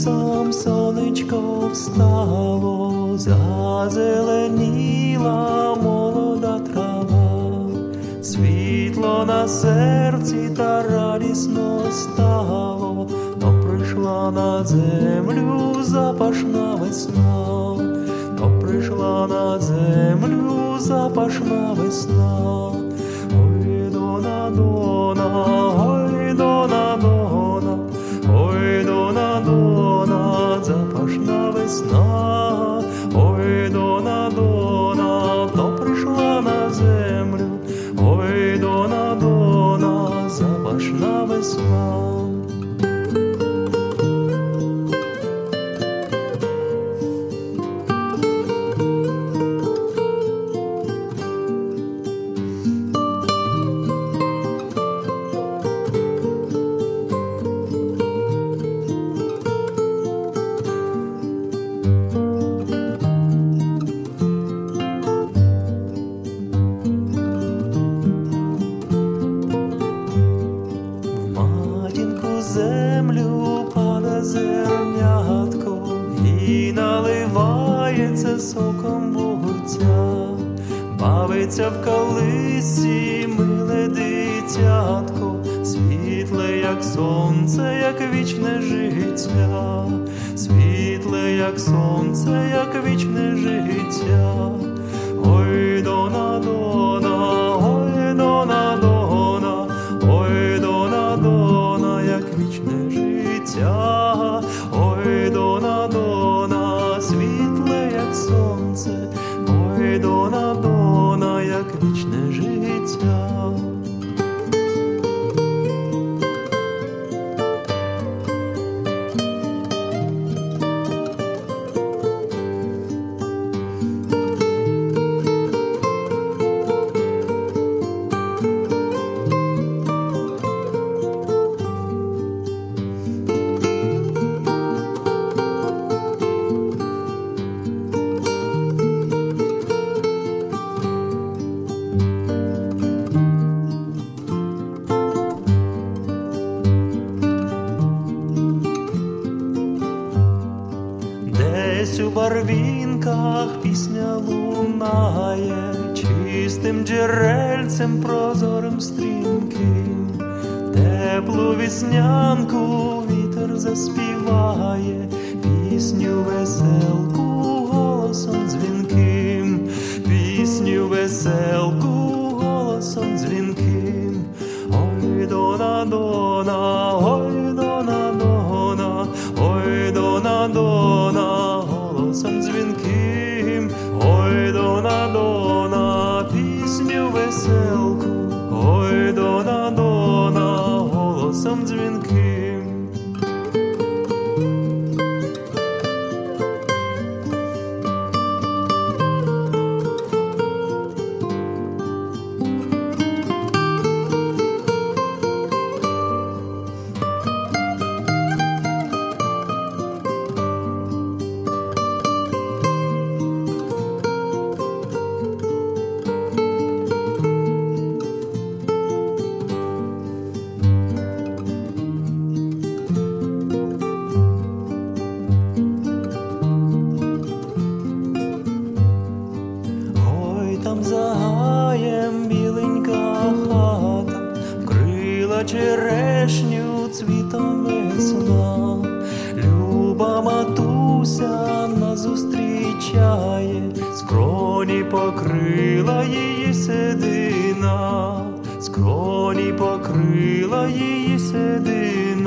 лісом сонечко встало, зазеленіла молода трава, світло на серці та радісно стало, то прийшла на землю запашна весна, то прийшла на землю запашна весна. Ой, дона, дона, ой, дона, дона, ой, дона, дона, запашна весна. Ой, дона, дона, то прийшла на землю. Ой, дона, дона, запашна весна. Землю пада зернятко і наливається соком буття, бавиться в калисі миле дитятко, світле, як сонце, як вічне життя, світле, як сонце, як вічне життя. Ой, дона, дона, ой, дона, дона, ой, дона, дона, як вічне життя. Ой, дона, дона, світле, як сонце, ой, дона, дона, як вічне життя. Десь у барвінках пісня лунає, чистим джерельцем прозорим стрімким, теплу веснянку вітер заспіває, пісню веселку голосом дзвінким, пісню веселку голосом дзвінким. Ой, дона, дона, ой, дона, дона, ой, дона, дона, голосом дзвінким. Ой, дона, дона, пісню веселку, ой, дона, дона, голосом дзвінким. Там за гаєм біленька хата, вкрила черешню цвітом весна. Люба матуся нас зустрічає, скроні покрила її седина, скроні покрила її седина.